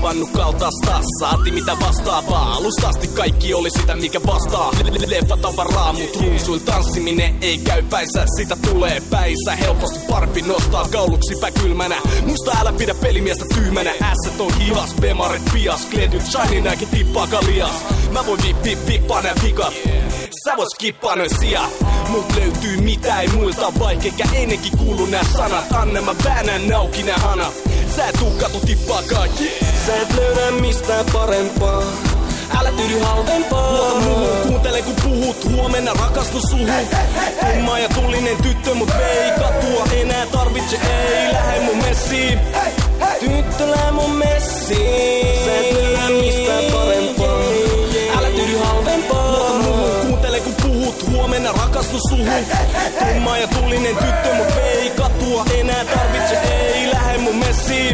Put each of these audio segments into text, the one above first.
pannut kaltaista. Saati mitä vastaavaa, alusta asti kaikki oli sitä mikä vastaa. Leffa tavaraa, mut ruusuil tanssiminen ei käy päissä. Sitä tulee päissä, helposti parpi nostaa kauluksi kylmänä. Musta älä pidä pelimiestä tyhmänä. Ässät on hivas, bemaret pias. Kleedyt shiny nääkin tippaa kalias. Mä voin vippaa nää vikat. Sä vois skippaa noin sijat. Mut löytyy mitä ei muilta vaikka ennenkin kuulu nää sanat. Anna mä väännän auki nää hanat. Sä et tuu katu tippaa kaikki. Sä et löydä mistään parempaa. Älä tyydy halvempaa. Luota muuhun, kuuntele kun puhut. Huomenna rakastu suhun. Tumma ja tulinen tyttö, mut ei katua enää tarvitse. Ei lähde mun messiin. Tyttö lää mun messiin. Sä et löydä mistään parempaa. Älä tyydy halvempaa. Luota muuhun, kuuntele kun puhut. Huomenna rakastu suhun. Tumma ja tulinen tyttö, mut ei katua enää tarvitse. Ei lähde mun messiin.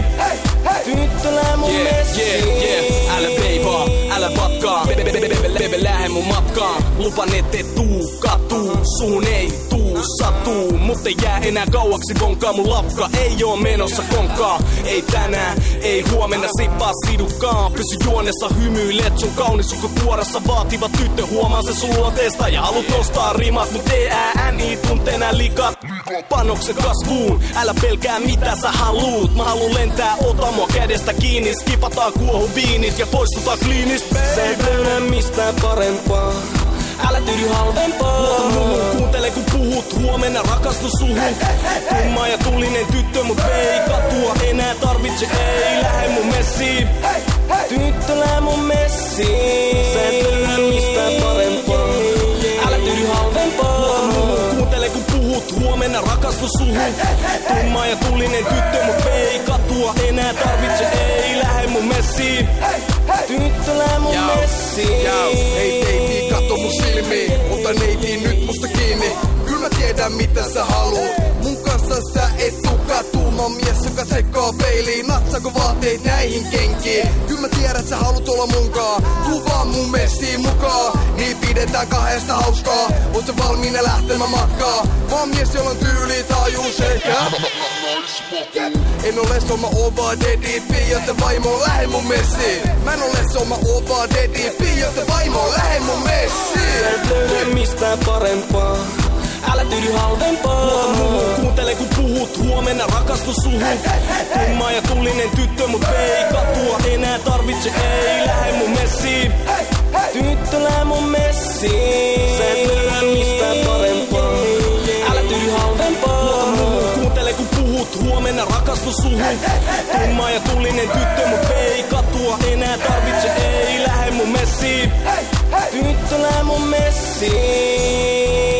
Tyttö lää mun messiin. Älä veivaa, älä vatkaa. Bebe lähde mun matkaan. Lupan ette tuu katuu. Suhun ei tuu satuu. Mut ei jää enää kauaksi vonkaa mun lafka. Ei oo menossa konkaa. Ei tänään, ei huomenna sippaa sidukkaan. Pysy juonessa hymyilet sun kaunis kuorassa. Vaativa tyttö huomaa se sun luonteesta. Ja haluut nostaa rimat. Mut EANI tuntee nää likat. Panokset kasvuun, älä pelkää mitä sä haluut. Mä haluun lentää, ota mua kädestä kiinni. Skipataan kuohun viinit ja poistutaan kliinistä. Sä et löydä mistään parempaa. Älä tyydy halvempaa. Luota muuhun, kuuntele kun puhut. Huomenna rakastu suhun. Tumma ja tulinen tyttö, mut ei katua enää tarvitse. Ei lähde mun messiin. Tyttö lää mun messiin. Sä et löydä mistään parempaa. Älä tyydy halvempaa. Luota muuhun, kuuntele kun puhut. Huomenna rakastu suhun. Tumma ja tulinen tyttö, mut ei katua enää tarvitse. Ei lähde mun messiin. Tyttö lää mun messiin. Ei neiti, katso mun silmiin. Ota neiti nyt musta kiinni. Kyllä mä tiedän mitä sä haluut. Mun kanssa sä et tuu katuu. Mä oon mies joka tsekkaa peiliin. Natsaako vaatteet näihin kenkiin? Kyllä mä tiedän et sä haluut olla munkaan. Tuu vaan mun messiin mukaan. Niin pidetään kahdesta hauskaa. Oot sä valmiina lähtemään matkaa? Mä oon mies jolla on tyyli taajuus eikä. En ole soma oo vaan dedi. Jotta vaimo lähe mun messiin. Mä en ole soma oo vaan dedi. Jotta vaimo lähe mun messiin. Sä et löydä mistään parempaa. Älä tyydy halvempaa. Luota muuhun, kuuntele kun puhut. Huomenna rakastu suhun. Tumma ja tulinen tyttö, mut ei katua enää tarvitse. Ei lähde mun messiin. Tyttö lää mun messiin. Sä et löydä mistään parempaa. Älä tyydy halvempaa. Luota muuhun, kuuntele kun puhut. Huomenna rakastu suhun. Tumma ja tulinen tyttö, mut ei katua enää tarvitse. Ei lähde mun messiin. Tyttö lää mun messiin.